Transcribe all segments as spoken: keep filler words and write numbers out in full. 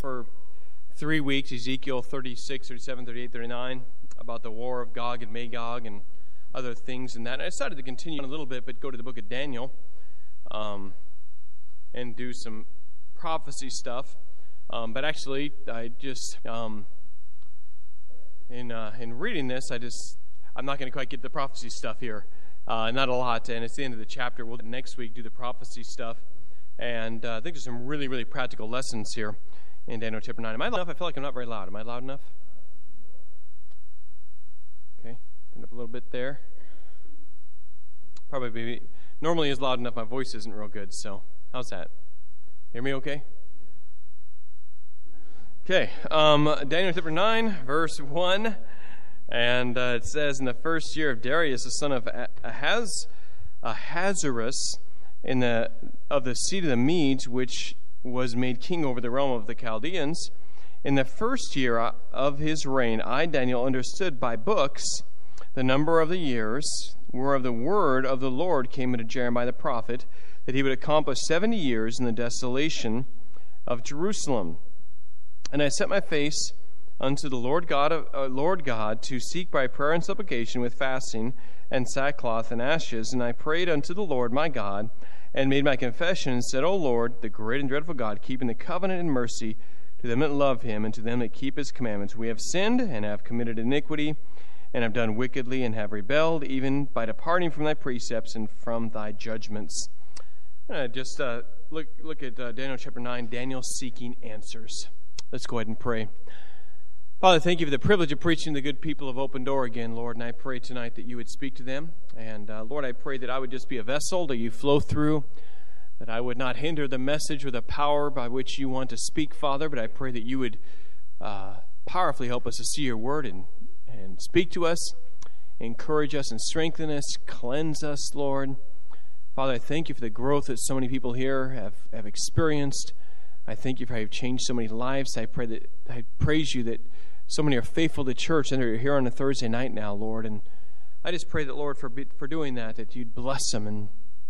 for three weeks, Ezekiel thirty-six, thirty-seven, thirty-eight, thirty-nine, about the war of Gog and Magog and other things in that. And I decided to continue on a little bit, but go to the book of Daniel um, and do some prophecy stuff. Um, but actually, I just, um, in uh, in reading this, I just, I'm not going to quite get the prophecy stuff here. Uh, not a lot, and it's the end of the chapter. We'll next week do the prophecy stuff. And uh, I think there's some really, really practical lessons here in Daniel chapter nine. Am I loud enough? I feel like I'm not very loud. Am I loud enough? Okay, turn up a little bit there. Probably be, normally is loud enough. My voice isn't real good, so how's that? Hear me okay? Okay, um, Daniel chapter nine, verse one. And uh, it says, in the first year of Darius, the son of Ahaz, Ahasuerus, in the of the seed of the Medes, which was made king over the realm of the Chaldeans, in the first year of his reign, I, Daniel, understood by books the number of the years, whereof the word of the Lord came unto Jeremiah the prophet, that he would accomplish seventy years in the desolation of Jerusalem. And I set my face unto the Lord God, of, uh, Lord God, to seek by prayer and supplication with fasting and sackcloth and ashes. And I prayed unto the Lord my God, and made my confession, and said, O Lord, the great and dreadful God, keeping the covenant and mercy to them that love him, and to them that keep his commandments. We have sinned, and have committed iniquity, and have done wickedly, and have rebelled, even by departing from thy precepts and from thy judgments. Uh, just uh, look, look at uh, Daniel chapter nine, Daniel seeking answers. Let's go ahead and pray. Father, thank you for the privilege of preaching to the good people of Open Door again, Lord, and I pray tonight that you would speak to them. And, uh, Lord, I pray that I would just be a vessel that you flow through, that I would not hinder the message or the power by which you want to speak, Father, but I pray that you would uh, powerfully help us to see your word and, and speak to us, encourage us and strengthen us, cleanse us, Lord. Father, I thank you for the growth that so many people here have, have experienced. I thank you for how you've changed so many lives. I pray that I praise you that so many are faithful to church and they're here on a Thursday night now, Lord. And I just pray that, Lord, for for doing that, that you'd bless them and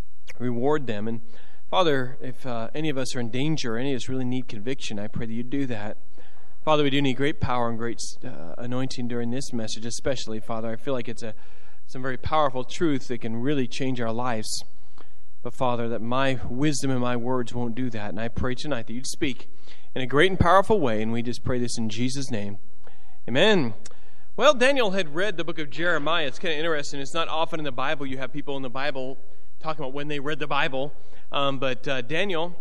reward them. And, Father, if uh, any of us are in danger, any of us really need conviction, I pray that you'd do that. Father, we do need great power and great uh, anointing during this message, especially, Father. I feel like it's a some very powerful truth that can really change our lives. But, Father, that my wisdom and my words won't do that. And I pray tonight that you'd speak in a great and powerful way. And we just pray this in Jesus' name. Amen. Well, Daniel had read the book of Jeremiah. It's kind of interesting. It's not often in the Bible you have people in the Bible talking about when they read the Bible. Um, but uh, Daniel,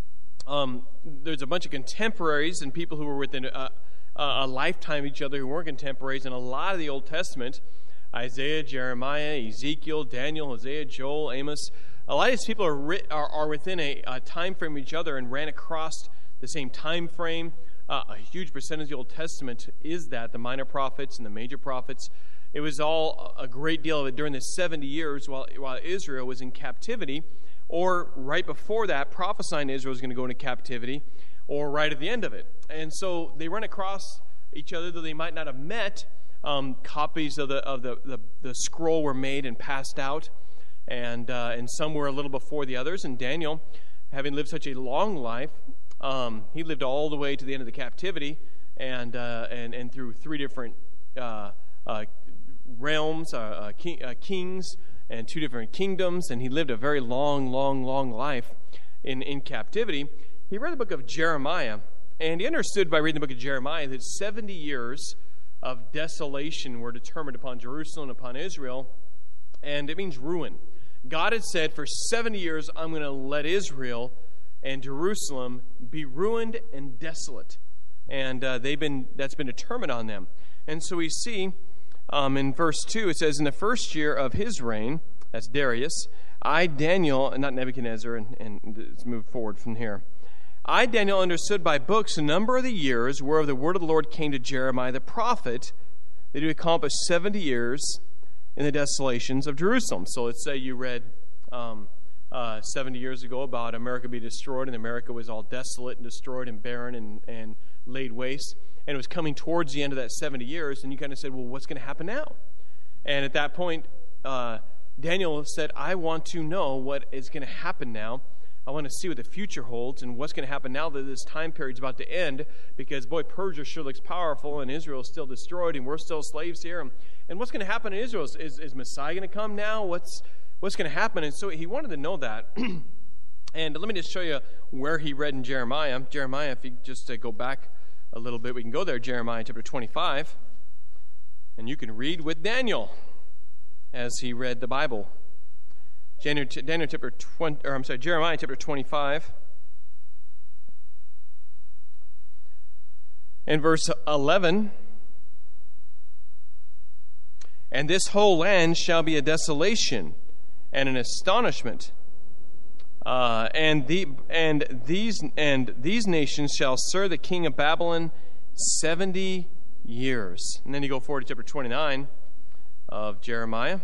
um, there's a bunch of contemporaries and people who were within a, a lifetime of each other who weren't contemporaries in a lot of the Old Testament. Isaiah, Jeremiah, Ezekiel, Daniel, Hosea, Joel, Amos. A lot of these people are, ri- are, are within a, a time frame of each other and ran across the same time frame. Uh, a huge percentage of the Old Testament is that, the minor prophets and the major prophets. It was all a great deal of it during the seventy years while, while Israel was in captivity, or right before that, prophesying Israel was going to go into captivity, or right at the end of it. And so they run across each other, though they might not have met. Um, copies of the of the, the, the scroll were made and passed out, and uh, and some were a little before the others. And Daniel, having lived such a long life, um, he lived all the way to the end of the captivity, and uh, and and through three different uh, uh, realms, uh, uh, king, uh, kings, and two different kingdoms, and he lived a very long, long, long life in in captivity. He read the book of Jeremiah, and he understood by reading the book of Jeremiah that seventy years of desolation were determined upon Jerusalem and upon Israel, and it means ruin. God had said, for seventy years, I'm going to let Israel and Jerusalem be ruined and desolate. And uh, they've been that's been determined on them. And so we see um, in verse two, it says, in the first year of his reign, that's Darius, I, Daniel, not Nebuchadnezzar, and, and let's move forward from here. I, Daniel, understood by books the number of the years whereof the word of the Lord came to Jeremiah the prophet, that he would accomplish seventy years in the desolations of Jerusalem. So let's say you read um, uh, seventy years ago about America being destroyed, and America was all desolate and destroyed and barren and, and laid waste. And it was coming towards the end of that seventy years, and you kind of said, well, what's going to happen now? And at that point, uh, Daniel said, I want to know what is going to happen now. I want to see what the future holds and what's going to happen now that this time period's about to end, because, boy, Persia sure looks powerful, and Israel is still destroyed, and we're still slaves here. And, and what's going to happen in Israel? Is, is, is Messiah going to come now? What's, what's going to happen? And so he wanted to know that. And let me just show you where he read in Jeremiah. Jeremiah, if you just uh, go back a little bit, we can go there, Jeremiah chapter twenty-five. And you can read with Daniel as he read the Bible. Daniel, Daniel chapter twenty, or I'm sorry, Jeremiah chapter twenty-five, and verse eleven. And this whole land shall be a desolation and an astonishment, uh, and the and these and these nations shall serve the king of Babylon seventy years. And then you go forward to chapter twenty-nine of Jeremiah.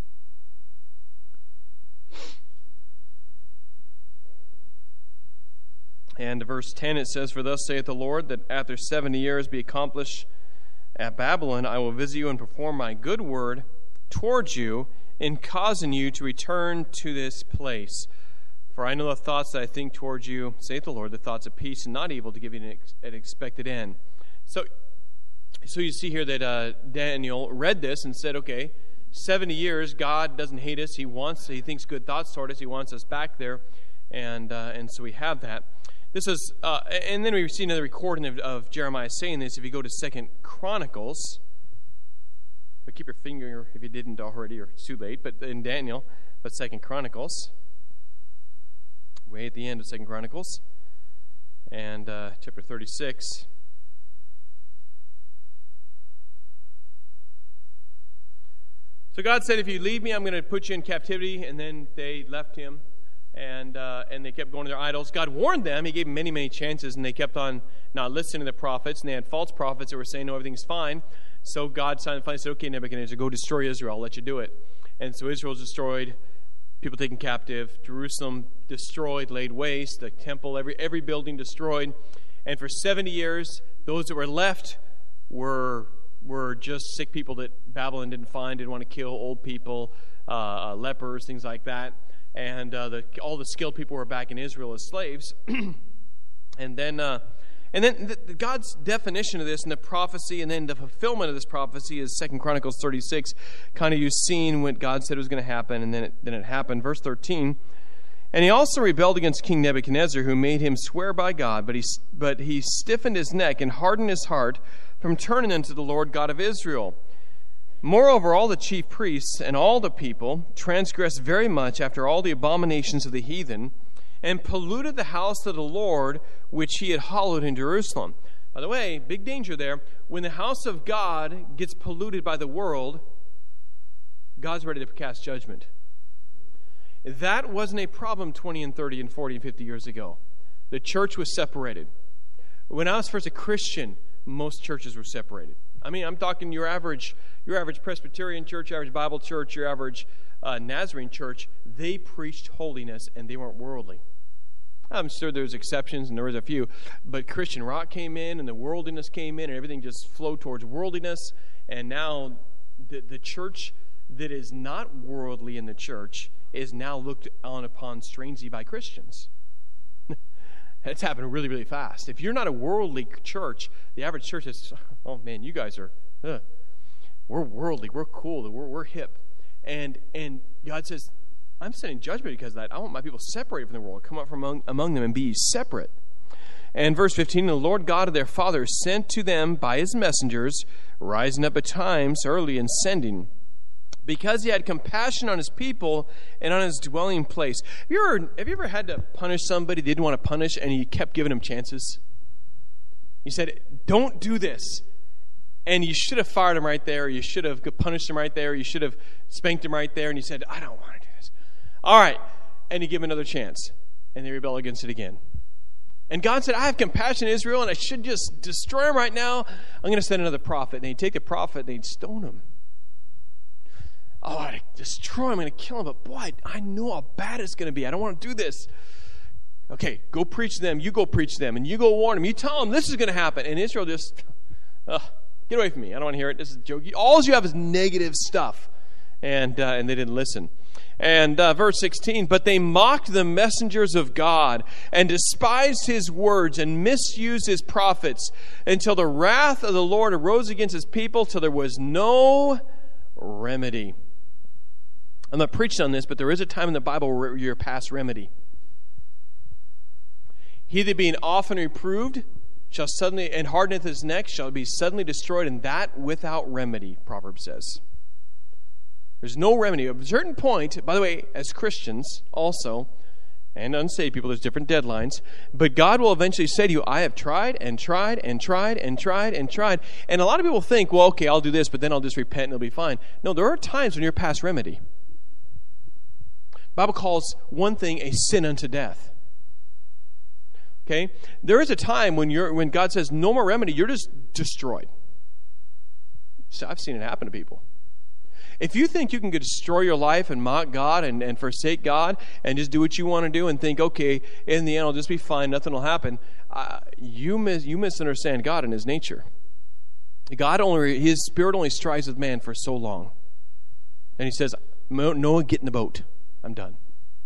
And verse ten, it says, For thus saith the Lord, that after seventy years be accomplished at Babylon, I will visit you and perform my good word towards you, in causing you to return to this place. For I know the thoughts that I think towards you, saith the Lord, the thoughts of peace and not evil, to give you an, ex- an expected end. So, so you see here that uh, Daniel read this and said, okay, seventy years, God doesn't hate us. He wants, he thinks good thoughts toward us. He wants us back there. And uh, and so we have that. This is, uh, and then we see another recording of, of Jeremiah saying this. If you go to Second Chronicles, but keep your finger if you didn't already, or it's too late. But in Daniel, but Second Chronicles, way at the end of Second Chronicles, and uh, chapter thirty-six. So God said, if you leave me, I'm going to put you in captivity. And then they left him, and uh, and they kept going to their idols. God warned them. He gave them many, many chances, and they kept on not listening to the prophets. And they had false prophets that were saying, no, everything's fine. So God finally said, okay, Nebuchadnezzar, go destroy Israel. I'll let you do it. And so Israel's destroyed, people taken captive, Jerusalem destroyed, laid waste, the temple, every every building destroyed. And for seventy years, those that were left were were just sick people that Babylon didn't find, didn't want to kill, old people, uh, lepers, things like that. And uh, the, all the skilled people were back in Israel as slaves. and then uh, and then the, the God's definition of this and the prophecy, and then the fulfillment of this prophecy is Second Chronicles thirty-six. Kind of you've seen what God said was going to happen, and then it, then it happened. Verse thirteen. And he also rebelled against King Nebuchadnezzar, who made him swear by God, but he but he stiffened his neck and hardened his heart from turning unto the Lord God of Israel. Moreover, all the chief priests and all the people transgressed very much after all the abominations of the heathen, and polluted the house of the Lord which he had hallowed in Jerusalem. By the way, big danger there. When the house of God gets polluted by the world, God's ready to cast judgment. That wasn't a problem twenty and thirty and forty and fifty years ago. The church was separated. When I was first a Christian, most churches were separated. I mean, I'm talking your average your average Presbyterian church, your average Bible church, your average uh, Nazarene church. They preached holiness, and they weren't worldly. I'm sure there's exceptions, and there was a few. But Christian rock came in, and the worldliness came in, and everything just flowed towards worldliness. And now the, the church that is not worldly in the church is now looked on upon strangely by Christians. It's happened really, really fast. If you're not a worldly church, the average church is, oh man, you guys are, uh, we're worldly, we're cool, we're, we're hip. And and God says, I'm sending judgment because of that. I want my people separated from the world, come out from among, among them and be separate. And verse fifteen, the Lord God of their fathers sent to them by his messengers, rising up at times early and sending, because he had compassion on his people and on his dwelling place. Have you ever, have you ever had to punish somebody they didn't want to punish, and you kept giving them chances? You said, don't do this. And you should have fired him right there, or you should have punished him right there, or you should have spanked him right there, and you said, I don't want to do this. All right. And you give them another chance, and they rebel against it again. And God said, I have compassion on Israel, and I should just destroy him right now. I'm going to send another prophet. And he'd take the prophet, and he'd stone him. Oh, I destroy him, I'm going to kill him, but boy, I, I know how bad it's going to be. I don't want to do this. Okay, go preach to them. You go preach to them, and you go warn them. You tell them this is going to happen. And Israel just, uh, get away from me. I don't want to hear it. This is a joke. All you have is negative stuff. And uh, and they didn't listen. And uh, verse sixteen, but they mocked the messengers of God and despised his words and misused his prophets until the wrath of the Lord arose against his people till there was no remedy. I'm not preaching on this, but there is a time in the Bible where you're past remedy. He that being often reproved shall suddenly, and hardeneth his neck, shall be suddenly destroyed, and that without remedy, Proverbs says. There's no remedy. At a certain point, by the way, as Christians also, and unsaved people, there's different deadlines, but God will eventually say to you, I have tried and tried and tried and tried and tried. And a lot of people think, well, okay, I'll do this, but then I'll just repent and it'll be fine. No, there are times when you're past remedy. The Bible calls one thing a sin unto death. Okay? There is a time when you're when God says no more remedy, you're just destroyed. So I've seen it happen to people. If you think you can destroy your life and mock God and, and forsake God and just do what you want to do and think, okay, in the end I'll just be fine, nothing will happen, uh, you mis- you misunderstand God and his nature. God only, his spirit only strives with man for so long. And he says, Noah, get in the boat. I'm done.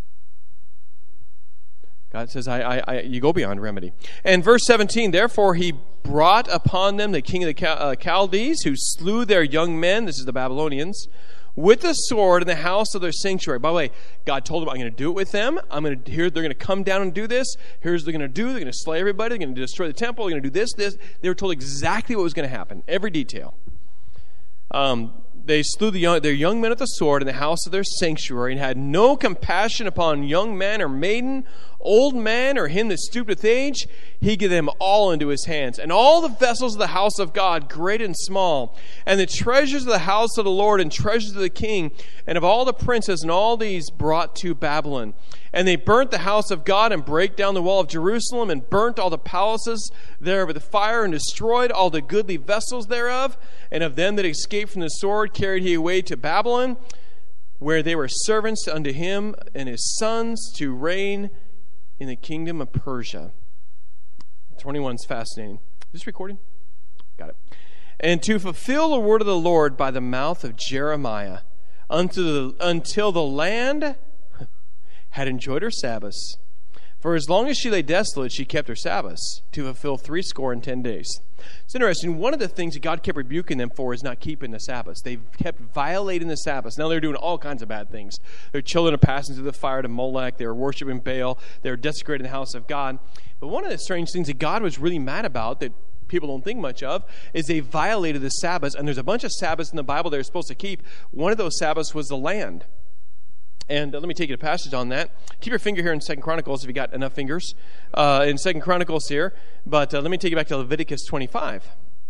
God says, I, I, I, you go beyond remedy. And verse seventeen, therefore he brought upon them the king of the uh, Chaldees, who slew their young men, this is the Babylonians, with the sword in the house of their sanctuary. By the way, God told them, I'm going to do it with them. I'm going to here they're going to come down and do this. Here's what they're going to do. They're going to slay everybody. They're going to destroy the temple. They're going to do this, this. They were told exactly what was going to happen, every detail. Um, they slew the young, their young men with the sword in the house of their sanctuary, and had no compassion upon young man or maiden, old man or him that stooped with age. He gave them all into his hands, and all the vessels of the house of God, great and small, and the treasures of the house of the Lord, and treasures of the king, and of all the princes, and all these brought to Babylon. And they burnt the house of God, and brake down the wall of Jerusalem, and burnt all the palaces thereof with fire, and destroyed all the goodly vessels thereof. And of them that escaped from the sword carried he away to Babylon, where they were servants unto him and his sons to reign in the kingdom of Persia. twenty-one is fascinating. Is this recording? Got it. And to fulfill the word of the Lord by the mouth of Jeremiah, unto the, until the land had enjoyed her Sabbaths. For as long as she lay desolate, she kept her Sabbaths, to fulfill threescore and ten days. It's interesting. One of the things that God kept rebuking them for is not keeping the Sabbaths. They kept violating the Sabbaths. Now they're doing all kinds of bad things. Their children are passing through the fire to Molech. They were worshiping Baal. They were desecrating the house of God. But one of the strange things that God was really mad about that people don't think much of is they violated the Sabbaths. And there's a bunch of Sabbaths in the Bible they're supposed to keep. One of those Sabbaths was the land. And uh, let me take you to a passage on that. Keep your finger here in Second Chronicles if you got enough fingers. Uh, in Second Chronicles here. But uh, let me take you back to Leviticus twenty-five.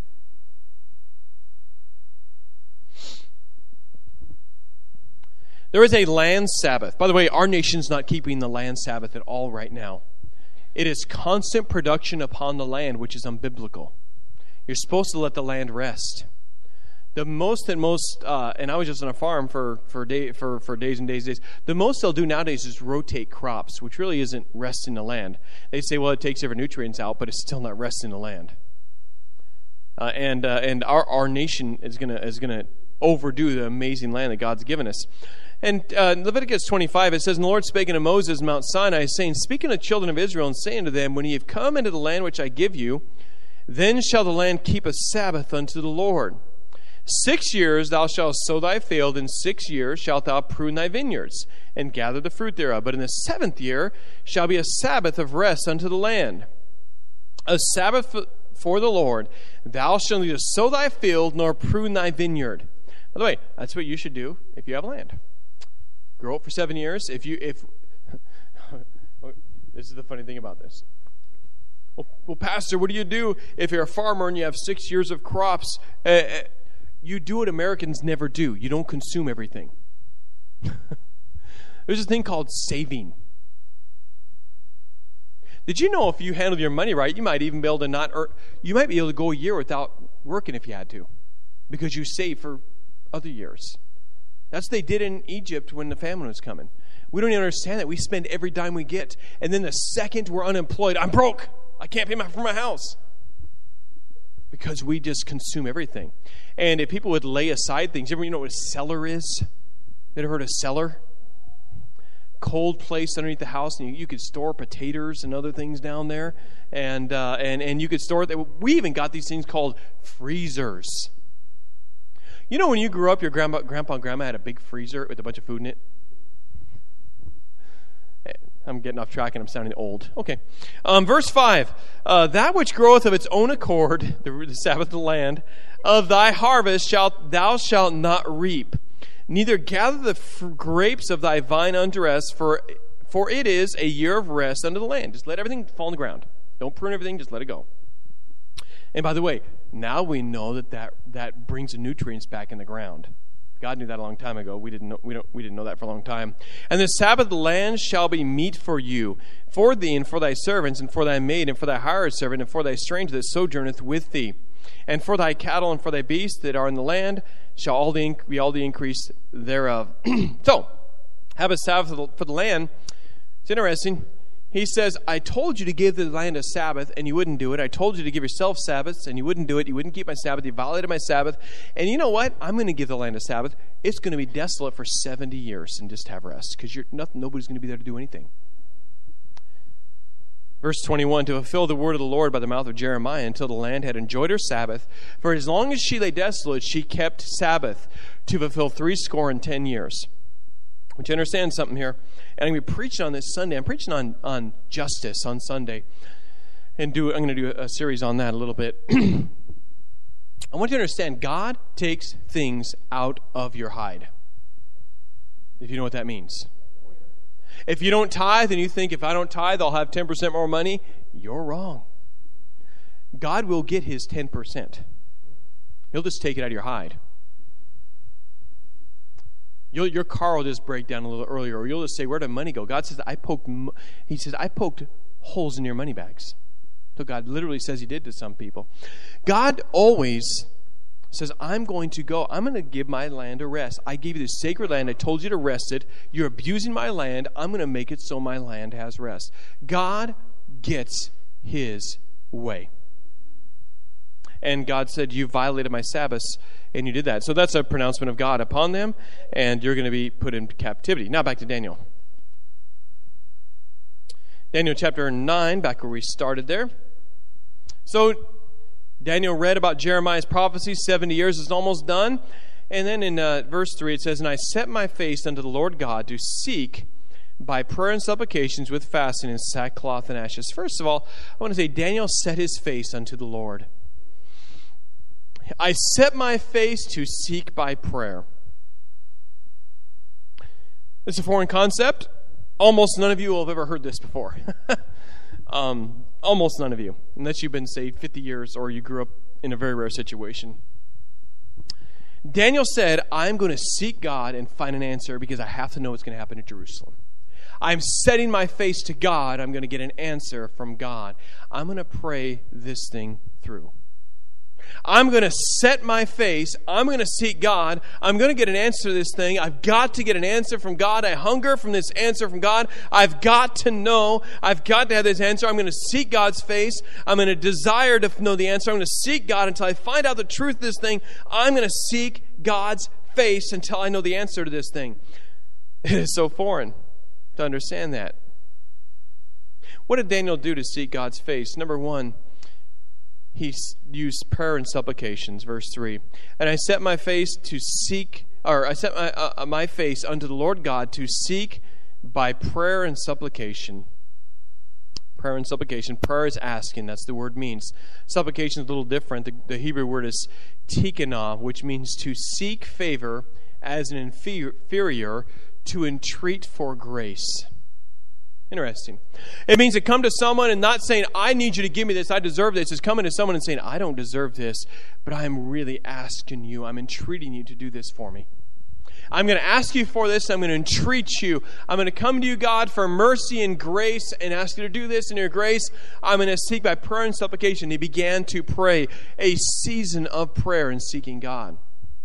There is a land Sabbath. By the way, our nation's not keeping the land Sabbath at all right now. It is constant production upon the land, which is unbiblical. You're supposed to let the land rest. The most and most, uh, and I was just on a farm for for, day, for for days and days and days. The most they'll do nowadays is rotate crops, which really isn't resting the land. They say, well, it takes every nutrients out, but it's still not resting the land. Uh, and uh, and our our nation is gonna is gonna overdo the amazing land that God's given us. And uh, in Leviticus twenty-five, it says, "And the Lord spake unto Moses Mount Sinai, saying, Speak unto the children of Israel, and say unto them, When ye have come into the land which I give you, then shall the land keep a Sabbath unto the Lord. Six years thou shalt sow thy field, and six years shalt thou prune thy vineyards, and gather the fruit thereof. But in the seventh year shall be a Sabbath of rest unto the land, a Sabbath for the Lord. Thou shalt neither sow thy field, nor prune thy vineyard." By the way, that's what you should do if you have land. Grow it for seven years. If you, if this is the funny thing about this. Well, well, Pastor, what do you do if you're a farmer and you have six years of crops? Uh, You do what Americans never do. You don't consume everything. There's a thing called saving. Did you know if you handle your money right, you might even be able to not earn, you might be able to go a year without working if you had to, because you save for other years. That's what they did in Egypt when the famine was coming. We don't even understand that. We spend every dime we get, and then the second we're unemployed, I'm broke. I can't pay my, for my house. Because we just consume everything. And if people would lay aside things, you ever you know what a cellar is? You ever heard of cellar? cold place underneath the house, and you, you could store potatoes and other things down there, and uh, and and you could store it. We even got these things called freezers. You know, when you grew up, your grandpa, grandpa and grandma had a big freezer with a bunch of food in it. I'm getting off track and I'm sounding old. Okay. Um, verse five. Uh, that which groweth of its own accord, the, the Sabbath of the land, of thy harvest shalt thou shalt not reap, neither gather the f- grapes of thy vine unto rest, for, for it is a year of rest unto the land. Just let everything fall on the ground. Don't prune everything, just let it go. And by the way, now we know that that, that brings the nutrients back in the ground. God knew that a long time ago. We didn't know, we don't we didn't know that for a long time. And the Sabbath of the land shall be meat for you, for thee and for thy servants, and for thy maid, and for thy hired servant, and for thy stranger that sojourneth with thee. And for thy cattle and for thy beasts that are in the land shall all the be all the increase thereof. So, have a Sabbath for the, for the land. It's interesting. He says, I told you to give the land a Sabbath, and you wouldn't do it. I told you to give yourself Sabbaths, and you wouldn't do it. You wouldn't keep my Sabbath. You violated my Sabbath. And you know what? I'm going to give the land a Sabbath. It's going to be desolate for seventy years and just have rest, because you're nothing. Nobody's going to be there to do anything. Verse twenty-one, to fulfill the word of the Lord by the mouth of Jeremiah, until the land had enjoyed her Sabbath. For as long as she lay desolate, she kept Sabbath, to fulfill threescore and ten years. I want you to understand something here. And I'm going to be preaching on this Sunday. I'm preaching on, on justice on Sunday. And do I'm going to do a series on that a little bit. I want you to understand, God takes things out of your hide. If you know what that means. If you don't tithe and you think, if I don't tithe, I'll have ten percent more money, you're wrong. God will get his ten percent. He'll just take it out of your hide. You'll, your car will just break down a little earlier, or you'll just say, where did money go? God says, I poked, he says, I poked holes in your money bags. So God literally says he did to some people. God always says, I'm going to go. I'm going to give my land a rest. I gave you this sacred land. I told you to rest it. You're abusing my land. I'm going to make it so my land has rest. God gets his way. And God said, you violated my Sabbaths, and you did that. So that's a pronouncement of God upon them, and you're going to be put in captivity. Now back to Daniel. Daniel chapter nine, back where we started there. So Daniel read about Jeremiah's prophecy. seventy years is almost done. And then in uh, verse three it says, and I set my face unto the Lord God to seek by prayer and supplications with fasting and sackcloth and ashes. First of all, I want to say Daniel set his face unto the Lord. I set my face to seek by prayer. It's a foreign concept. Almost none of you will have ever heard this before. um, almost none of you, unless you've been saved fifty years or you grew up in a very rare situation. Daniel said, I'm going to seek God and find an answer because I have to know what's going to happen in Jerusalem. I'm setting my face to God. I'm going to get an answer from God. I'm going to pray this thing through. I'm going to set my face. I'm going to seek God. I'm going to get an answer to this thing. I've got to get an answer from God. I hunger from this answer from God. I've got to know. I've got to have this answer. I'm going to seek God's face. I'm going to desire to know the answer. I'm going to seek God until I find out the truth of this thing. I'm going to seek God's face until I know the answer to this thing. It is so foreign to understand that. What did Daniel do to seek God's face? Number one, he used prayer and supplications, verse three. And I set my face to seek, or I set my, uh, my face unto the Lord God to seek by prayer and supplication. Prayer and supplication. Prayer is asking, that's the word means. Supplication is a little different. The, the Hebrew word is tikkana, which means to seek favor as an inferior, to entreat for grace. Interesting. It means to come to someone and not saying, I need you to give me this, I deserve this. It's coming to someone and saying, I don't deserve this, but I'm really asking you, I'm entreating you to do this for me. I'm going to ask you for this, I'm going to entreat you. I'm going to come to you, God, for mercy and grace and ask you to do this in your grace. I'm going to seek by prayer and supplication. He began to pray, a season of prayer and seeking God.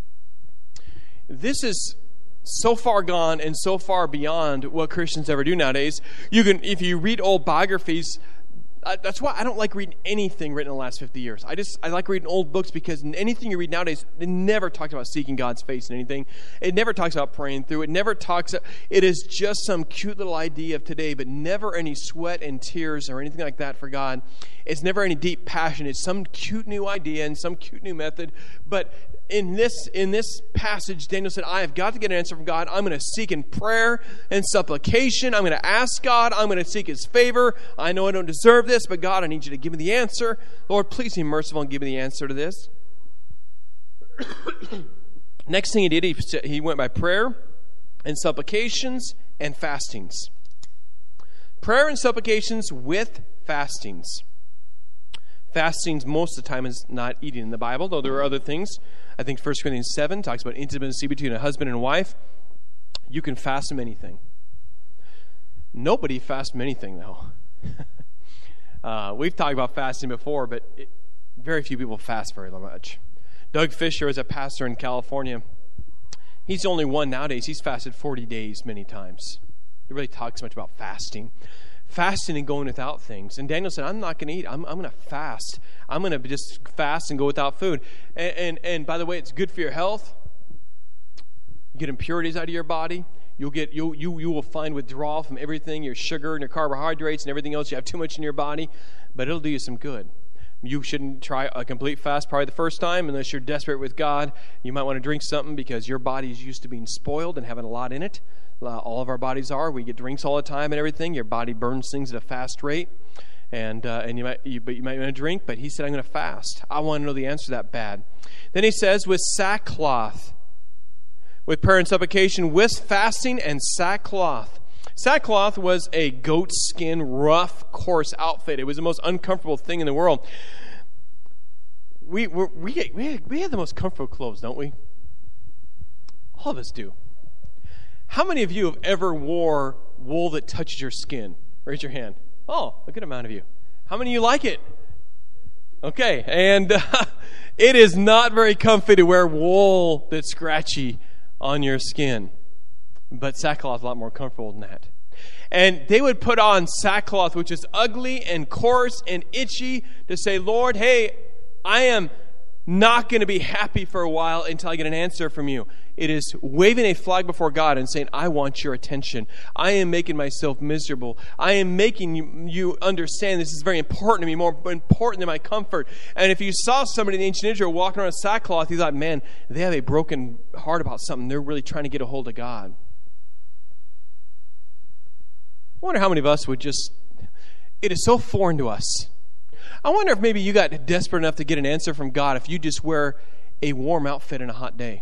This is so far gone and so far beyond what Christians ever do nowadays. You can, if you read old biographies, uh, that's why I don't like reading anything written in the last fifty years. I just I like reading old books because anything you read nowadays, it never talks about seeking God's face in anything. It never talks about praying through. It never talks. It is just some cute little idea of today, but never any sweat and tears or anything like that for God. It's never any deep passion. It's some cute new idea and some cute new method. But in this in this passage, Daniel said, I have got to get an answer from God. I'm going to seek in prayer and supplication. I'm going to ask God. I'm going to seek His favor. I know I don't deserve this, but God, I need you to give me the answer. Lord, please be merciful and give me the answer to this. Next thing he did, he, he went by prayer and supplications and fastings. Prayer and supplications with fastings. Fastings most of the time is not eating in the Bible, though there are other things. I think First Corinthians seven talks about intimacy between a husband and wife. You can fast from anything. Nobody fasts from anything, though. uh, we've talked about fasting before, but it, very few people fast very much. Doug Fisher is a pastor in California. He's the only one nowadays. He's fasted forty days many times. He really talks much about fasting. Fasting and going without things. And Daniel said, I'm not going to eat. I'm, I'm going to fast. I'm going to just fast and go without food. And, and, and by the way, it's good for your health. You get impurities out of your body. You'll get you you you will find withdrawal from everything, your sugar and your carbohydrates and everything else you have too much in your body. But it'll do you some good. You shouldn't try a complete fast probably the first time unless you're desperate with God. You might want to drink something because your body is used to being spoiled and having a lot in it. Uh, all of our bodies are. We get drinks all the time and everything. Your body burns things at a fast rate, and uh, and you might you, but you might want to drink. But he said, I'm going to fast. I want to know the answer to that bad. Then he says, with sackcloth, with prayer and supplication, with fasting and sackcloth. Sackcloth was a goat skin, rough, coarse outfit. It was the most uncomfortable thing in the world. We we we we we have the most comfortable clothes, don't we? All of us do. How many of you have ever wore wool that touches your skin? Raise your hand. Oh, a good amount of you. How many of you like it? Okay, and uh, it is not very comfy to wear wool that's scratchy on your skin. But sackcloth is a lot more comfortable than that. And they would put on sackcloth, which is ugly and coarse and itchy, to say, Lord, hey, I am not going to be happy for a while until I get an answer from you. It is waving a flag before God and saying, I want your attention. I am making myself miserable. I am making you, you understand this is very important to me, more important than my comfort. And if you saw somebody in ancient Israel walking around in sackcloth, you thought, man, they have a broken heart about something. They're really trying to get a hold of God. I wonder how many of us would just, it is so foreign to us. I wonder if maybe you got desperate enough to get an answer from God if you just wear a warm outfit in a hot day.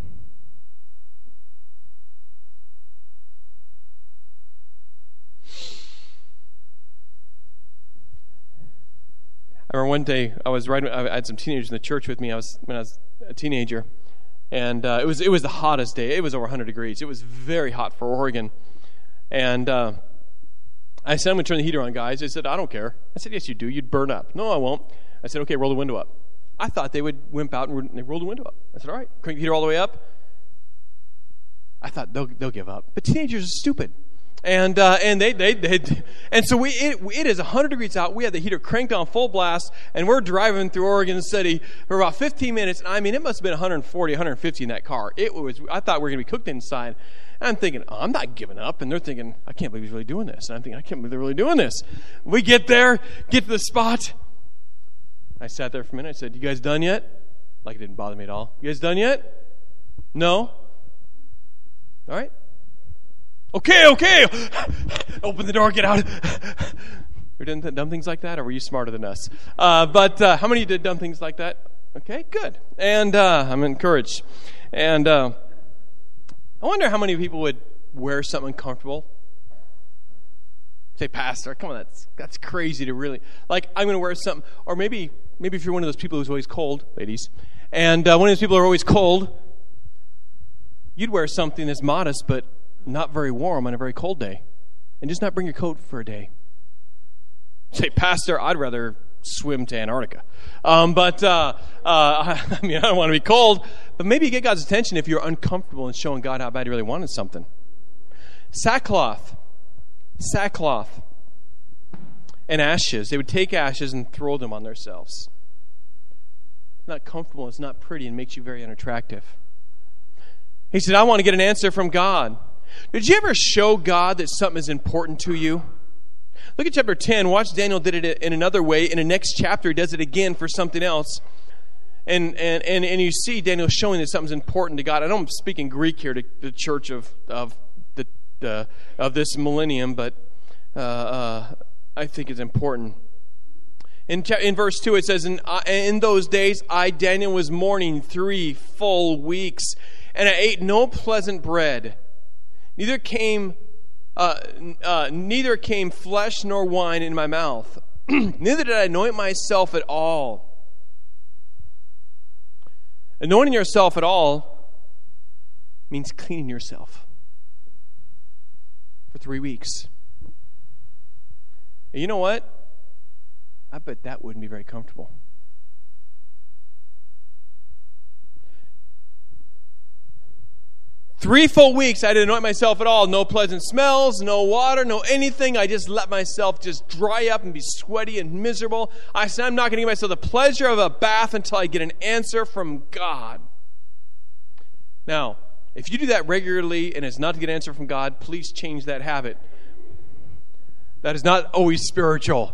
I remember one day I was riding. I had some teenagers in the church with me. I was when I was a teenager, and uh, it was it was the hottest day. It was over one hundred degrees. It was very hot for Oregon, and uh, I said, I'm going to turn the heater on, guys. They said, I don't care. I said, yes, you do. You'd burn up. No, I won't. I said, okay, roll the window up. I thought they would wimp out and they rolled the window up. I said, all right, crank the heater all the way up. I thought they'll they'll give up. But teenagers are stupid. And uh, and they they they and so we it, it is one hundred degrees out. We had the heater cranked on full blast, and we're driving through Oregon City for about fifteen minutes. And I mean, it must have been one forty, one fifty in that car. It was. I thought we were going to be cooked inside. And I'm thinking, oh, I'm not giving up. And they're thinking, I can't believe he's really doing this. And I'm thinking, I can't believe they're really doing this. We get there, get to the spot. I sat there for a minute. I said, you guys done yet? Like it didn't bother me at all. You guys done yet? No? All right. Okay, okay. Open the door, get out. You're doing dumb things like that, or were you smarter than us? Uh, but uh, how many of you did dumb things like that? Okay, good. And uh, I'm encouraged. And uh, I wonder how many people would wear something uncomfortable. Say, Pastor, come on, that's that's crazy to really like. I'm going to wear something, or maybe maybe if you're one of those people who's always cold, ladies, and uh, one of those people who are always cold, you'd wear something that's modest but not very warm on a very cold day, and just not bring your coat for a day. Say, Pastor, I'd rather swim to Antarctica. Um, but, uh, uh, I mean, I don't want to be cold, but maybe you get God's attention if you're uncomfortable in showing God how bad you really wanted something. Sackcloth. Sackcloth. and ashes. They would take ashes and throw them on themselves. It's not comfortable, it's not pretty, and makes you very unattractive. He said, I want to get an answer from God. Did you ever show God that something is important to you? Look at chapter ten. Watch Daniel did it in another way. In the next chapter, he does it again for something else. And and and, and you see Daniel showing that something's important to God. I don't speak in Greek here to the church of of the uh, of this millennium, but uh, uh, I think it's important. In, in verse two, it says, in, in those days, I, Daniel, was mourning three full weeks, and I ate no pleasant bread. Neither came, uh, uh, neither came flesh nor wine in my mouth. Neither did I anoint myself at all. Anointing yourself at all means cleaning yourself for three weeks. And you know what? I bet that wouldn't be very comfortable. Three full weeks, I didn't anoint myself at all. No pleasant smells, no water, no anything. I just let myself just dry up and be sweaty and miserable. I said, I'm not going to give myself the pleasure of a bath until I get an answer from God. Now, if you do that regularly and it's not to get an answer from God, please change that habit. That is not always spiritual.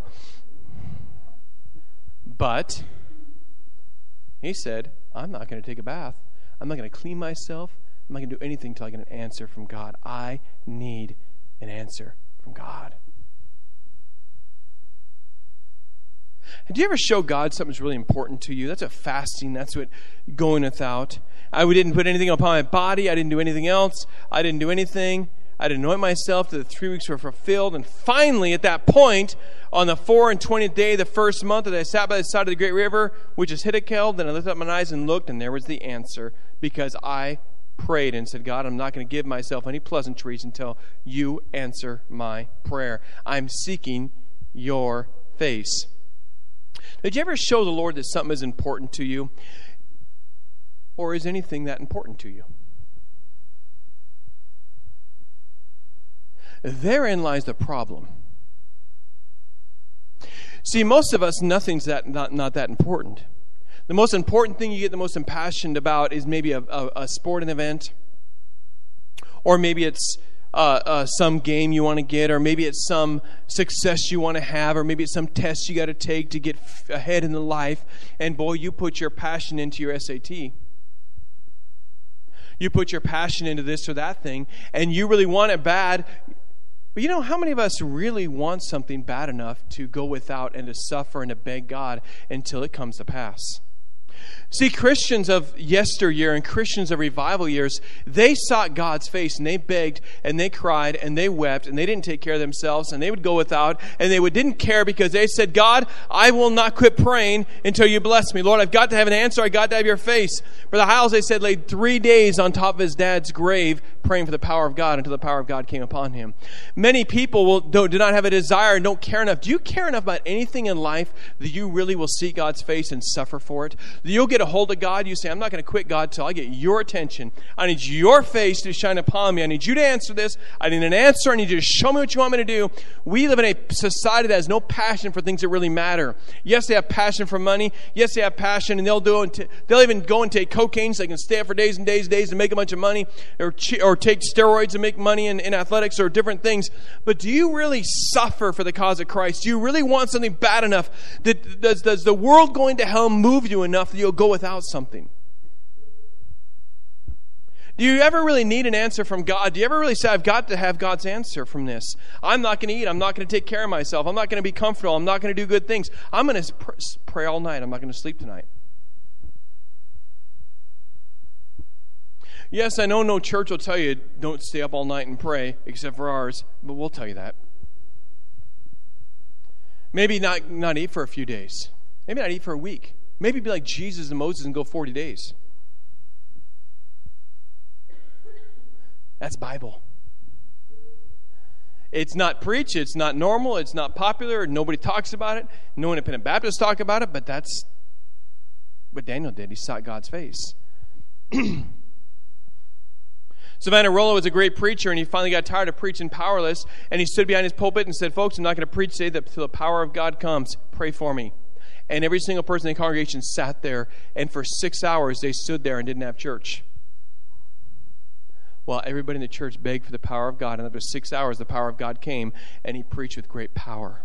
But he said, I'm not going to take a bath. I'm not going to clean myself. I'm not going to do anything until I get an answer from God. I need an answer from God. And do you ever show God something's really important to you? That's what fasting. That's what going without. I didn't put anything upon my body. I didn't do anything else. I didn't do anything. I didn't anoint myself till the three weeks were fulfilled. And finally, at that point, on the four and twentieth day of the first month, as I sat by the side of the great river, which is Hiddekel, then I lifted up my eyes and looked, and there was the answer, because I prayed and said, God, I'm not going to give myself any pleasantries until you answer my prayer. I'm seeking your face. Did you ever show the Lord that something is important to you? Or is anything that important to you? Therein lies the problem. See, most of us, nothing's that not, not that important. The most important thing you get the most impassioned about is maybe a, a, a sporting event, or maybe it's uh, uh, some game you want to get, or maybe it's some success you want to have, or maybe it's some test you got to take to get f- ahead in the life. And boy, you put your passion into your S A T. You put your passion into this or that thing, and you really want it bad. But you know, how many of us really want something bad enough to go without and to suffer and to beg God until it comes to pass? See, Christians of yesteryear and Christians of revival years, they sought God's face, and they begged and they cried and they wept, and they didn't take care of themselves, and they would go without, and they would, didn't care, because they said, God, I will not quit praying until you bless me. Lord, I've got to have an answer. I've got to have your face. Brother Hiles, they said, laid three days on top of his dad's grave praying for the power of God until the power of God came upon him. Many people will do, do not have a desire and don't care enough. Do you care enough about anything in life that you really will seek God's face and suffer for it? You'll get a hold of God. You say, I'm not going to quit, God, till I get your attention. I need your face to shine upon me. I need you to answer this. I need an answer. I need you to show me what you want me to do. We live in a society that has no passion for things that really matter. Yes, they have passion for money. Yes, they have passion, and they'll do it. They'll even go and take cocaine so they can stay up for days and days and days and make a bunch of money, or or take steroids and make money in, in athletics or different things. But do you really suffer for the cause of Christ? Do you really want something bad enough? That does, does the world going to hell move you enough that you'll go without something? Do you ever really need an answer from God? Do you ever really say, I've got to have God's answer from this? I'm not going to eat. I'm not going to take care of myself. I'm not going to be comfortable. I'm not going to do good things. I'm going to pray all night. I'm not going to sleep tonight. Yes, I know no church will tell you don't stay up all night and pray, except for ours, but we'll tell you that. Maybe not, not eat for a few days. Maybe not eat for a week. Maybe be like Jesus and Moses and go forty days. That's Bible. It's not preached. It's not normal. It's not popular. Nobody talks about it. No independent Baptists talk about it, but that's what Daniel did. He sought God's face. Savonarola was a great preacher, and he finally got tired of preaching powerless, and he stood behind his pulpit and said, folks, I'm not going to preach today until the power of God comes. Pray for me. And every single person in the congregation sat there, and for six hours they stood there and didn't have church. While everybody in the church begged for the power of God, and after six hours the power of God came, and he preached with great power.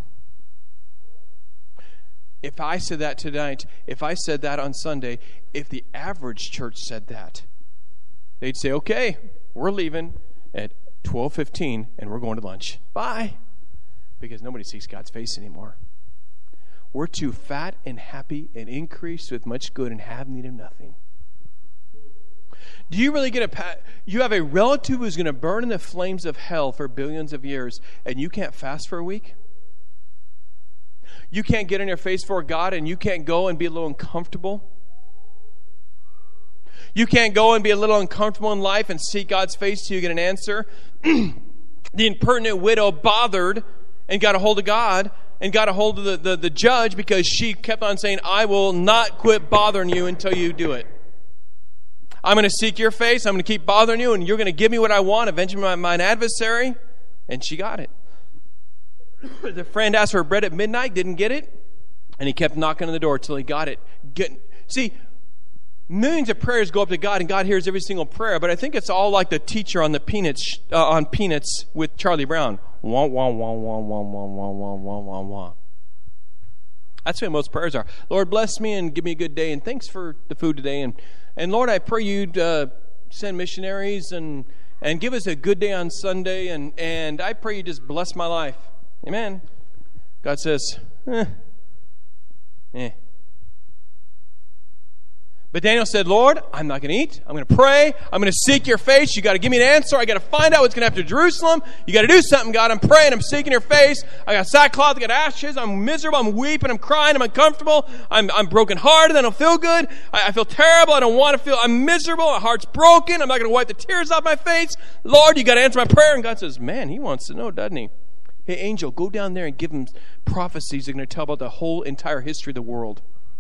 If I said that tonight, if I said that on Sunday, if the average church said that, they'd say, okay, we're leaving at twelve fifteen and we're going to lunch. Bye. Because nobody seeks God's face anymore. We're too fat and happy and increased with much good and have need of nothing. Do you really get a pat? You have a relative who's going to burn in the flames of hell for billions of years, and you can't fast for a week? You can't get on your face for God, and you can't go and be a little uncomfortable? You can't go and be a little uncomfortable in life and seek God's face till you get an answer? The impertinent widow bothered and got a hold of God and got a hold of the, the, the judge because she kept on saying, I will not quit bothering you until you do it. I'm going to seek your face. I'm going to keep bothering you, and you're going to give me what I want, eventually my, my adversary. And she got it. The friend asked for bread at midnight, didn't get it, and he kept knocking on the door till he got it. Get, see, millions of prayers go up to God, and God hears every single prayer, but I think it's all like the teacher on the Peanuts, uh, on Peanuts with Charlie Brown. Wah, wah, wah, wah, wah, wah, wah, wah, wah, wah, wah. That's what most prayers are. Lord, bless me and give me a good day, and thanks for the food today, and And Lord, I pray you'd uh, send missionaries and and give us a good day on Sunday. And, and I pray you just bless my life. Amen. God says, eh. Eh. But Daniel said, Lord, I'm not going to eat. I'm going to pray. I'm going to seek your face. You got to give me an answer. I got to find out what's going to happen to Jerusalem. You got to do something, God. I'm praying. I'm seeking your face. I got sackcloth. I got ashes. I'm miserable. I'm weeping. I'm crying. I'm uncomfortable. I'm I'm brokenhearted. I don't feel good. I, I feel terrible. I don't want to feel. I'm miserable. My heart's broken. I'm not going to wipe the tears off my face. Lord, you got to answer my prayer. And God says, man, he wants to know, doesn't he? Hey, angel, go down there and give him prophecies that are going to tell about the whole entire history of the world.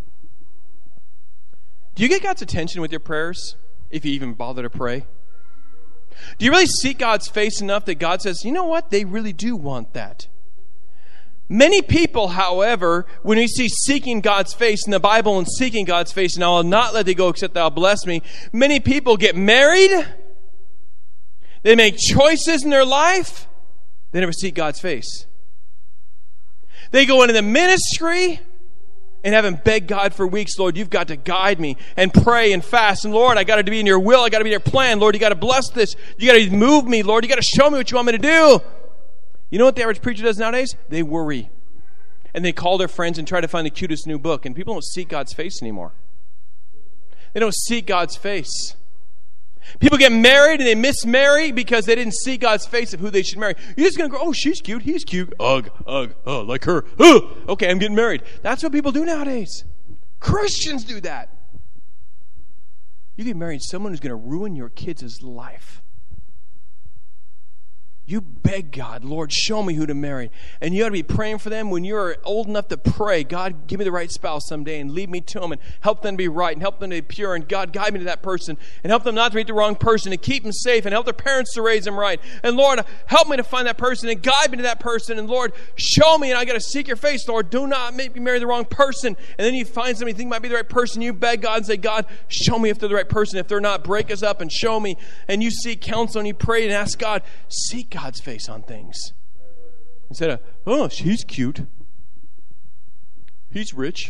Do you get God's attention with your prayers, if you even bother to pray? Do you really seek God's face enough that God says, you know what, they really do want that? Many people, however, when we see seeking God's face in the Bible and seeking God's face, and I will not let thee go except thou bless me, many people get married, they make choices in their life, they never seek God's face. They go into the ministry and haven't begged God for weeks, Lord, you've got to guide me and pray and fast. And Lord, I got to be in your will. I got to be in your plan. Lord, you got to bless this. You got to move me. Lord, you got to show me what you want me to do. You know what the average preacher does nowadays? They worry. And they call their friends and try to find the cutest new book. And people don't seek God's face anymore. They don't seek God's face. People get married and they mismarry because they didn't see God's face of who they should marry. You're just going to go, oh, she's cute, he's cute. Ugh, ugh, oh, like her. Ugh. Okay, I'm getting married. That's what people do nowadays. Christians do that. You get married to someone who's going to ruin your kids' life. You beg God, Lord, show me who to marry. And you ought to be praying for them when you're old enough to pray. God, give me the right spouse someday and lead me to them and help them to be right and help them to be pure. And God, guide me to that person and help them not to meet the wrong person and keep them safe and help their parents to raise them right. And Lord, help me to find that person and guide me to that person. And Lord, show me, and I got to seek your face, Lord. Do not make me marry the wrong person. And then you find somebody you think might be the right person. You beg God and say, God, show me if they're the right person. If they're not, break us up and show me. And you seek counsel and you pray and ask God, seek God's face on things. Instead of, oh, she's cute. He's rich.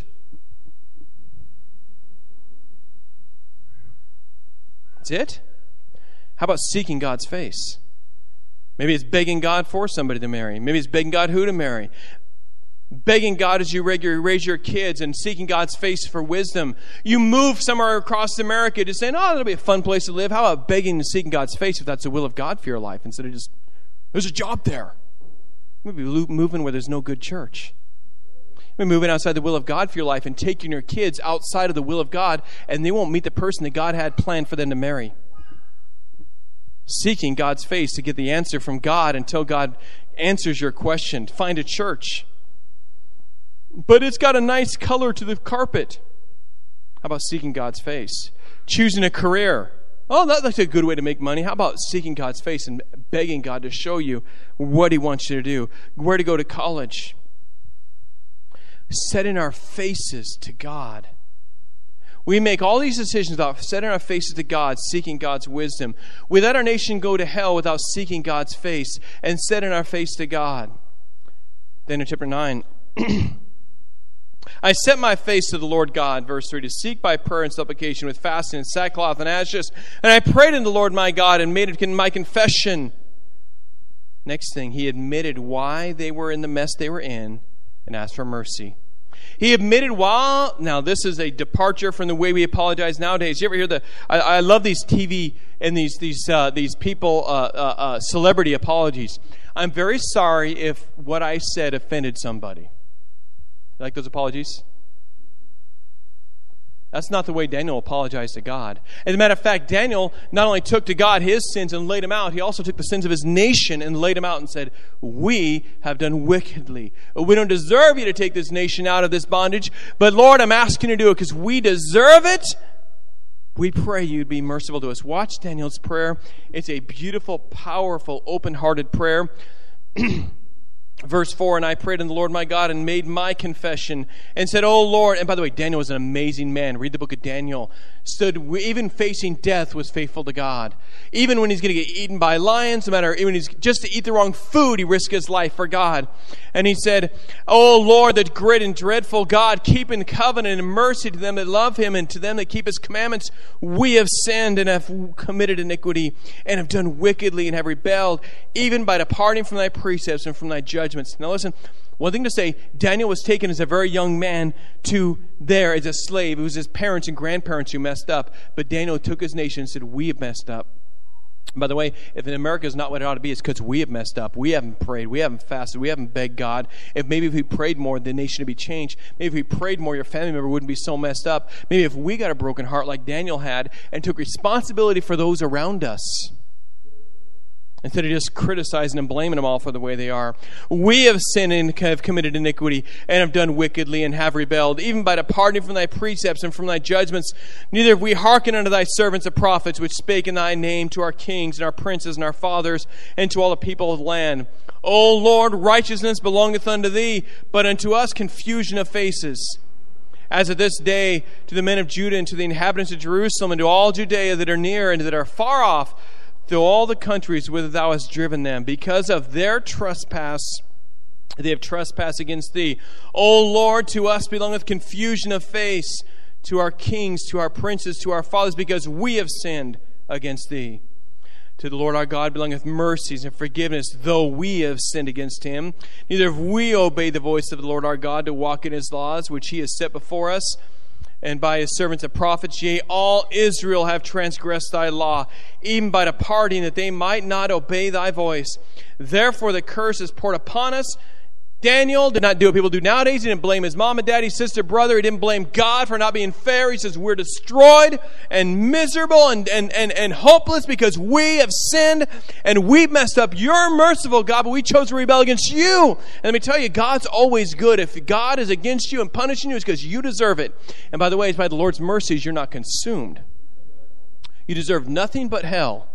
That's it? How about seeking God's face? Maybe it's begging God for somebody to marry. Maybe it's begging God who to marry. Begging God as you raise your kids and seeking God's face for wisdom. You move somewhere across America just saying, oh, that'll be a fun place to live. How about begging and seeking God's face if that's the will of God for your life instead of just, there's a job there. Maybe moving where there's no good church. Maybe moving outside the will of God for your life and taking your kids outside of the will of God and they won't meet the person that God had planned for them to marry. Seeking God's face to get the answer from God until God answers your question. Find a church. But it's got a nice color to the carpet. How about seeking God's face? Choosing a career. Oh, that's a good way to make money. How about seeking God's face and begging God to show you what He wants you to do, where to go to college? Setting our faces to God. We make all these decisions about setting our faces to God, seeking God's wisdom. We let our nation go to hell without seeking God's face and setting our face to God. Then in chapter nine, I set my face to the Lord God, verse three, to seek by prayer and supplication with fasting and sackcloth and ashes. And I prayed unto the Lord my God and made it my confession. Next thing, he admitted why they were in the mess they were in and asked for mercy. He admitted while, now this is a departure from the way we apologize nowadays. You ever hear the, I, I love these T V and these these uh, these people, uh, uh, uh, celebrity apologies. I'm very sorry if what I said offended somebody. You like those apologies? That's not the way Daniel apologized to God. As a matter of fact, Daniel not only took to God his sins and laid them out, he also took the sins of his nation and laid them out and said, we have done wickedly. We don't deserve you to take this nation out of this bondage, but Lord, I'm asking you to do it because we deserve it. We pray you'd be merciful to us. Watch Daniel's prayer. It's a beautiful, powerful, open-hearted prayer. Verse four, and I prayed unto the Lord my God and made my confession and said, O Lord, and by the way, Daniel was an amazing man. Read the book of Daniel. Stood, even facing death, was faithful to God. Even when he's going to get eaten by lions, no matter, even when he's just to eat the wrong food, he risked his life for God. And he said, O Lord, the great and dreadful God, keeping covenant and mercy to them that love him and to them that keep his commandments, we have sinned and have committed iniquity and have done wickedly and have rebelled, even by departing from thy precepts and from thy judgments. Now listen, one thing to say, Daniel was taken as a very young man to there as a slave. It was his parents and grandparents who messed up. But Daniel took his nation and said, we have messed up. By the way, if in America is not what it ought to be, it's because we have messed up. We haven't prayed. We haven't fasted. We haven't begged God. If maybe if we prayed more, the nation would be changed. Maybe if we prayed more, your family member wouldn't be so messed up. Maybe if we got a broken heart like Daniel had and took responsibility for those around us, instead of just criticizing and blaming them all for the way they are. We have sinned and have committed iniquity and have done wickedly and have rebelled, even by departing from thy precepts and from thy judgments. Neither have we hearkened unto thy servants the prophets, which spake in thy name to our kings and our princes and our fathers and to all the people of the land. O Lord, righteousness belongeth unto thee, but unto us confusion of faces. As of this day, to the men of Judah and to the inhabitants of Jerusalem and to all Judea that are near and that are far off, through all the countries whither thou hast driven them, because of their trespass, they have trespassed against thee. O Lord, to us belongeth confusion of face, to our kings, to our princes, to our fathers, because we have sinned against thee. To the Lord our God belongeth mercies and forgiveness, though we have sinned against him. Neither have we obeyed the voice of the Lord our God to walk in his laws, which he has set before us, and by his servants the prophets, yea, all Israel have transgressed thy law, even by departing, that they might not obey thy voice. Therefore the curse is poured upon us. Daniel did not do what people do nowadays. He didn't blame his mom and daddy, sister, brother. He didn't blame God for not being fair. He says we're destroyed and miserable and, and, and, and hopeless because we have sinned and we've messed up. You're merciful, God, but we chose to rebel against you. And let me tell you, God's always good. If God is against you and punishing you, it's because you deserve it. And by the way, it's by the Lord's mercies you're not consumed. You deserve nothing but hell.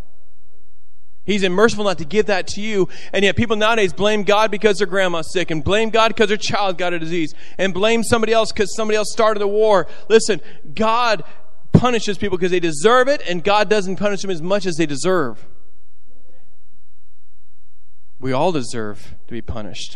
He's merciful not to give that to you. And yet people nowadays blame God because their grandma's sick, and blame God because their child got a disease, and blame somebody else because somebody else started a war. Listen, God punishes people because they deserve it, and God doesn't punish them as much as they deserve. We all deserve to be punished.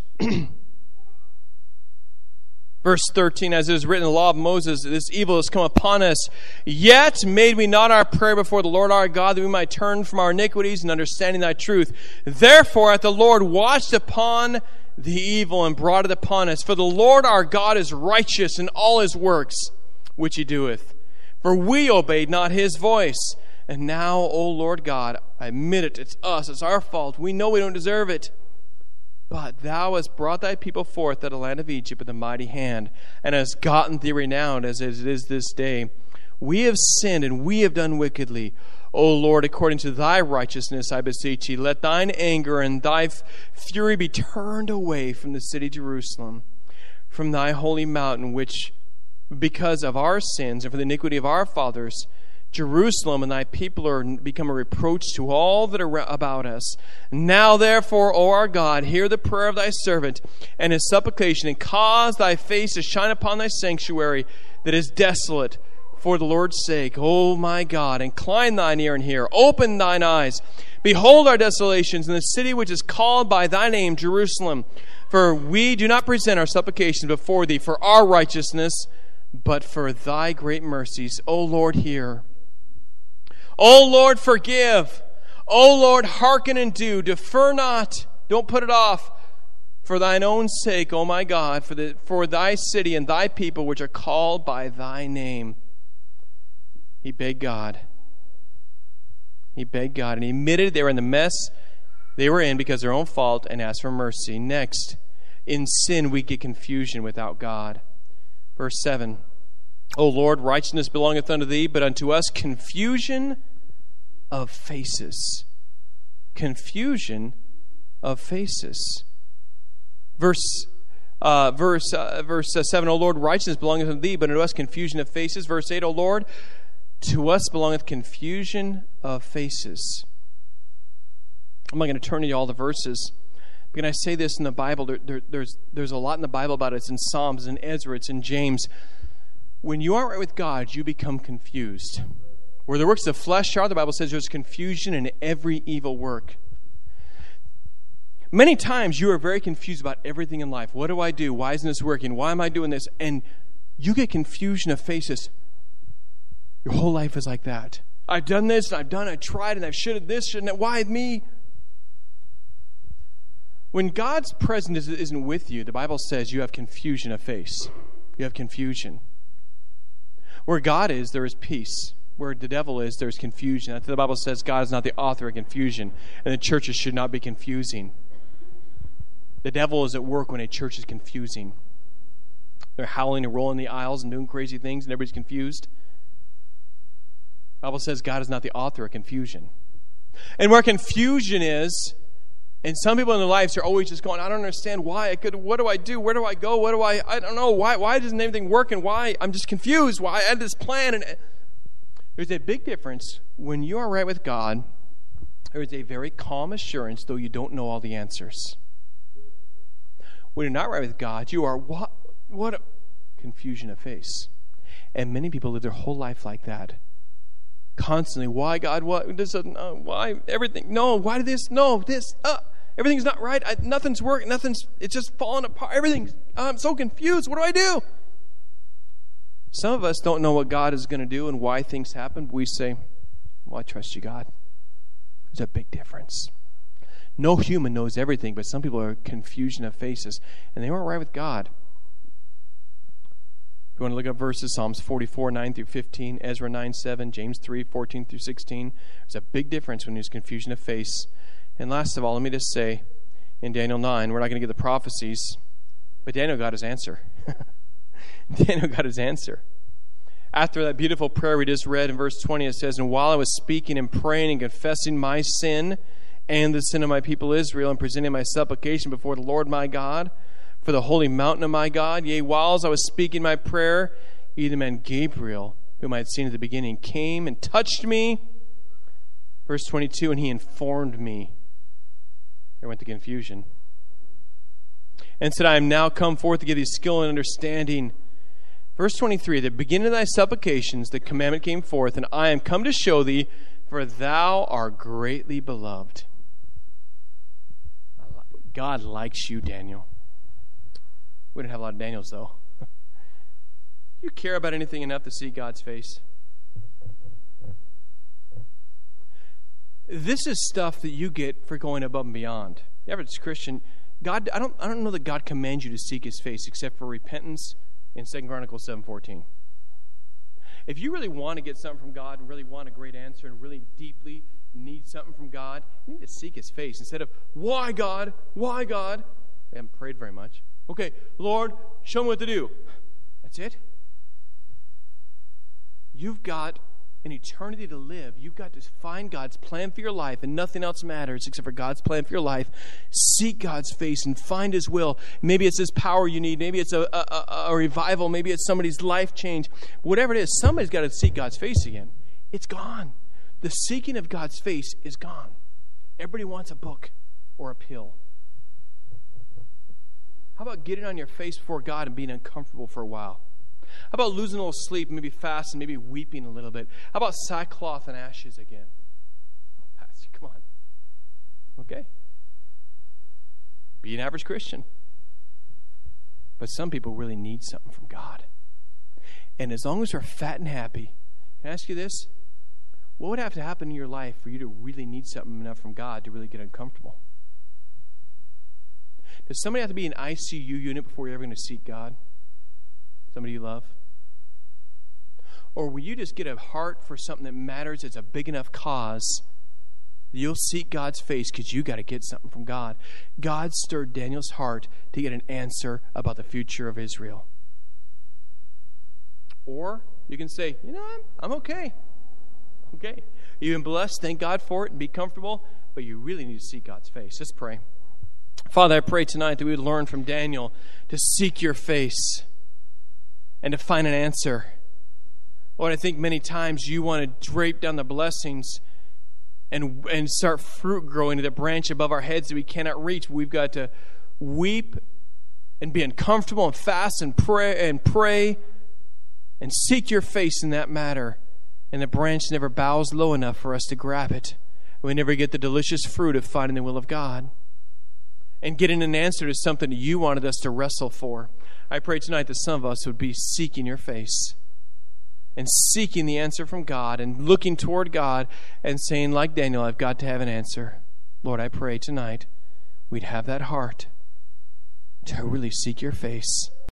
Verse thirteen, as it is written in the law of Moses, this evil has come upon us. Yet made we not our prayer before the Lord our God, that we might turn from our iniquities and understanding thy truth. Therefore hath the Lord watched upon the evil and brought it upon us. For the Lord our God is righteous in all his works which he doeth. For we obeyed not his voice. And now, O Lord God, I admit it, it's us, it's our fault. We know we don't deserve it. But thou hast brought thy people forth out of the land of Egypt with a mighty hand, and hast gotten thee renowned as it is this day. We have sinned, and we have done wickedly. O Lord, according to thy righteousness, I beseech thee, let thine anger and thy fury be turned away from the city Jerusalem, from thy holy mountain, which, because of our sins and for the iniquity of our fathers, Jerusalem and thy people are become a reproach to all that are about us. Now therefore, O our God, hear the prayer of thy servant and his supplication, and cause thy face to shine upon thy sanctuary that is desolate for the Lord's sake. O my God, incline thine ear and hear. Open thine eyes. Behold our desolations in the city which is called by thy name, Jerusalem. For we do not present our supplications before thee for our righteousness, but for thy great mercies. O Lord, hear. O Lord, forgive. O Lord, hearken and do. Defer not. Don't put it off. For thine own sake, O my God, for the for thy city and thy people which are called by thy name. He begged God. He begged God, and he admitted they were in the mess they were in because of their own fault, and asked for mercy. Next, in sin we get confusion without God. Verse seven. O Lord, righteousness belongeth unto thee, but unto us confusion of faces. Confusion of faces. Verse uh, verse uh, verse seven. O Lord, righteousness belongeth unto thee, but unto us confusion of faces. Verse eight. O Lord, to us belongeth confusion of faces. I'm not going to turn to you all the verses. But can I say this in the Bible? There, there, there's there's a lot in the Bible about it. It's in Psalms, in Ezra, it's in James. When you aren't right with God, you become confused. Where the works of the flesh are, the Bible says there's confusion in every evil work. Many times you are very confused about everything in life. What do I do? Why isn't this working? Why am I doing this? And you get confusion of faces. Your whole life is like that. I've done this, and I've done, I tried, and I've should have this, shouldn't it? Why me? When God's presence isn't with you, the Bible says you have confusion of face. You have confusion. Where God is, there is peace. Where the devil is, there's confusion. That's what the Bible says God is not the author of confusion, and the churches should not be confusing. The devil is at work when a church is confusing. They're howling and rolling the aisles and doing crazy things, and everybody's confused. The Bible says God is not the author of confusion. And where confusion is, and some people in their lives are always just going, I don't understand why. I could. What do I do? Where do I go? What do I? I don't know. Why? Why doesn't everything work? And why? I'm just confused. Why I had this plan? And there's a big difference when you are right with God. There is a very calm assurance, though you don't know all the answers. When you're not right with God, you are what? What a confusion of face. And many people live their whole life like that. Constantly, why God? What? This? Uh, why everything? No. Why this? No. This. Uh, everything's not right. I, nothing's working. Nothing's. It's just falling apart. Everything's. I'm so confused. What do I do? Some of us don't know what God is going to do and why things happen. But we say, "Well, I trust you, God." There's a big difference. No human knows everything, but some people are confusion of faces, and they weren't right with God. If you want to look up verses, Psalms forty-four, nine through fifteen, Ezra nine, seven, James three, fourteen through sixteen. There's a big difference when there's confusion of face. And last of all, let me just say, in Daniel nine, we're not going to get the prophecies, but Daniel got his answer. Daniel got his answer. After that beautiful prayer we just read in verse twenty, it says, And while I was speaking and praying and confessing my sin and the sin of my people Israel, and presenting my supplication before the Lord my God, for the holy mountain of my God, yea, whiles I was speaking my prayer, even man Gabriel, whom I had seen at the beginning, came and touched me. Verse twenty-two, and he informed me. There went the confusion. And said, I am now come forth to give thee skill and understanding. Verse twenty-three, at the beginning of thy supplications, the commandment came forth, and I am come to show thee, for thou art greatly beloved. God likes you, Daniel. We didn't have a lot of Daniels, though. You care about anything enough to see God's face? This is stuff that you get for going above and beyond. The average Christian, God, I don't, I don't know that God commands you to seek His face except for repentance in Second Chronicles seven fourteen. If you really want to get something from God and really want a great answer and really deeply need something from God, you need to seek His face instead of, why God? Why God? We haven't prayed very much. Okay, Lord, show me what to do. That's it? You've got an eternity to live. You've got to find God's plan for your life, and nothing else matters except for God's plan for your life. Seek God's face and find His will. Maybe it's His power you need. Maybe it's a, a, a revival. Maybe it's somebody's life change. Whatever it is, somebody's got to seek God's face again. It's gone. The seeking of God's face is gone. Everybody wants a book or a pill. How about getting on your face before God and being uncomfortable for a while? How about losing a little sleep, maybe fasting, maybe weeping a little bit? How about sackcloth and ashes again? Oh, Pastor, come on. Okay. Be an average Christian. But some people really need something from God. And as long as they're fat and happy, can I ask you this? What would have to happen in your life for you to really need something enough from God to really get uncomfortable? Does somebody have to be in an I C U unit before you're ever going to seek God? Somebody you love? Or will you just get a heart for something that matters, it's a big enough cause, that you'll seek God's face because you got to get something from God? God stirred Daniel's heart to get an answer about the future of Israel. Or you can say, you know, I'm, I'm okay. Okay. You've been blessed, thank God for it, and be comfortable, but you really need to seek God's face. Let's pray. Father, I pray tonight that we would learn from Daniel to seek your face and to find an answer. Lord, I think many times you want to drape down the blessings and and start fruit growing to the branch above our heads that we cannot reach. We've got to weep and be uncomfortable and fast and pray and pray and seek your face in that matter. And the branch never bows low enough for us to grab it. We never get the delicious fruit of finding the will of God and getting an answer to something that you wanted us to wrestle for. I pray tonight that some of us would be seeking your face and seeking the answer from God and looking toward God and saying, like Daniel, I've got to have an answer. Lord, I pray tonight we'd have that heart to really seek your face.